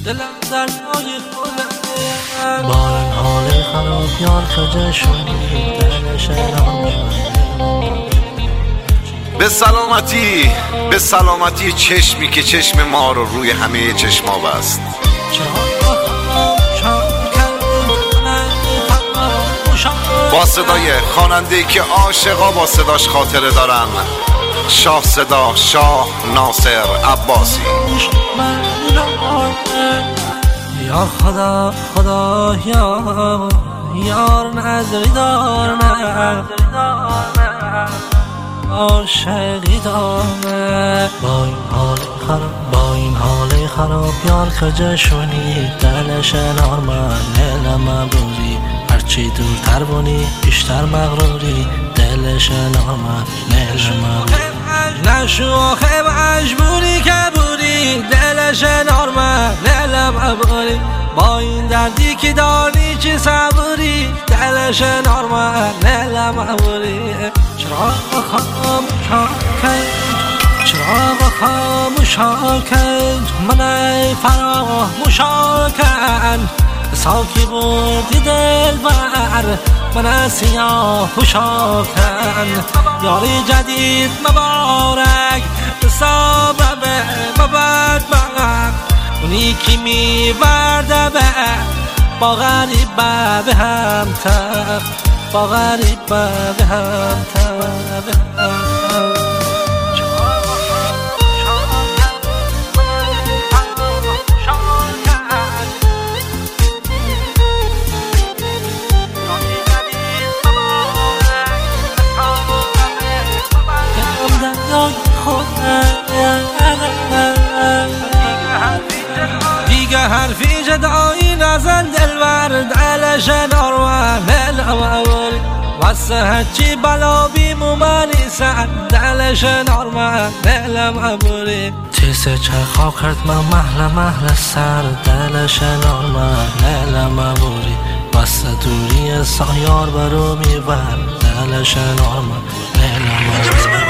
دلم دریای خونه با این حال خراب یار کجا شدی دلش به سلامتی به سلامتی چشمی که چشم ما رو روی همه چشما بست. با صدای خواننده‌ای که عاشقا با صداش خاطره دارن، شاه صدا شاه ناصر عباسی. یا خدا خدا یار نظری دارم عاشقی دارم با این حال خراب یار کجا شونی دلش نارمن نلم بوری هرچی دورتر بونی بیشتر مغروری دلش نارمن نلم بوری نشو آخه مجبوری که بوری دلش نارمن نلم بوری با این دردی که داری چی صبوری دلش نارمن نلم بوری چراغ خاموشا کن من فراموشا کن ساکی بردی دل بر من سیاه پوشا کن یاری جدید مبارک سبب مبد بر اونی که میبرده با غریب به هم تب با غریب به هم تب دیگه حرفی جدایی نزن دلبر دلش نارمن نلموری واسه هرچی بلا بیمومنی سن دلش نارمن نلموری تیسه چرخا کرد من محل سر دلش نارمن نلموری واسه دوری سایار برو میبر دلش نارمن نلموری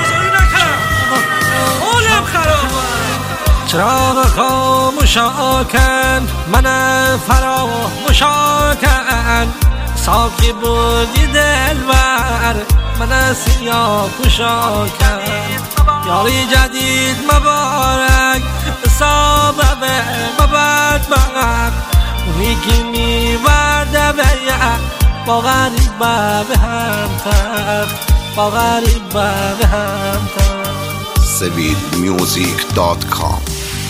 چراغ خاموشا کن من فراموشا کن ساکی بودی دل بر من سیاه پوشا کن یاری جدید مبارک سبب مبد بر اونی که میبرده با غریب به هم تب با غریب به هم تب sevidmusic.com.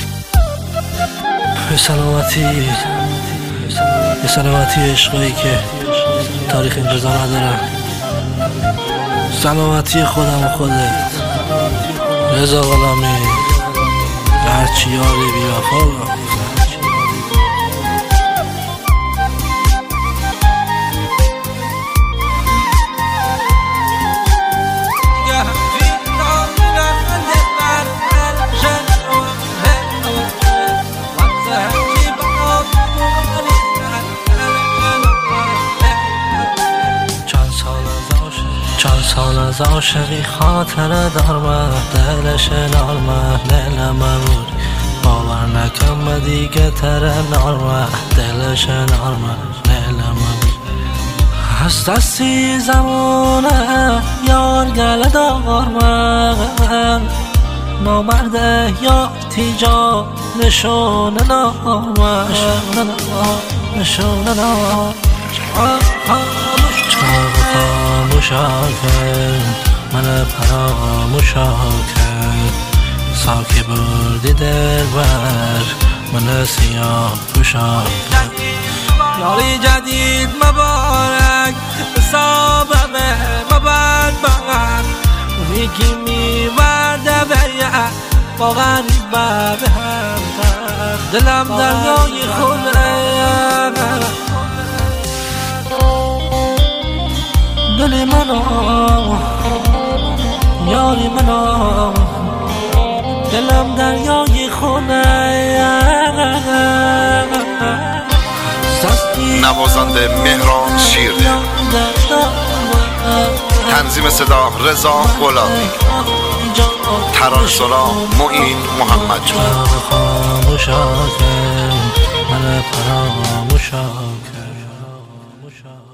به سلامتی عشقایی که تاریخ انجزا ندارم سلامتی خودم و خودت رضا غلامی هرچی یاری بی وفا سال از عاشقی خاطره دارم دلش نارمن نلم بوری باور نکن دیگه تره نارمن دلش نارمن نلم بوری از دستی زمانه یار گله دارمن نامرده یا تیجا نشونه نارمن نشونه نارمن فراموشا کن من فراموشا کن ساکی بردی دل بر من سیاه پوشا کن یاری جدید مبارک سبب مبد بر اونی که میبرده با غریب به هم تب دلم دریای خونه دل منو یاری منو دلم دریای خونه نوازنده مهران شیرده، تنظیم صدا رضا غلامی، ترانه‌سرا معین محمد جان. فراموشم کرد.